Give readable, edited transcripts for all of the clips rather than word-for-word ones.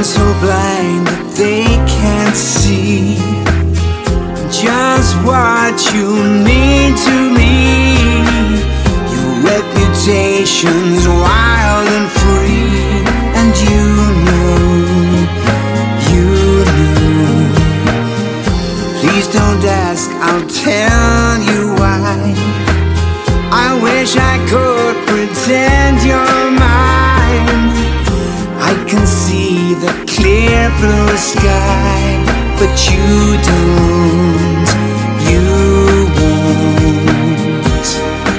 so blind that they can't see just what you mean to me. Your reputation's wild and free, and you know. Please don't ask, I'll tell you why. I wish I could pretend you're mine. I can see the clear blue sky, but you don't, you won't.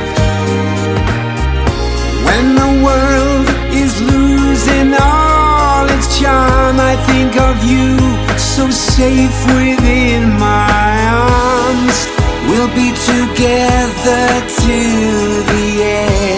When the world is losing all its charm, I think of you, so safe within my arms. We'll be together till the end.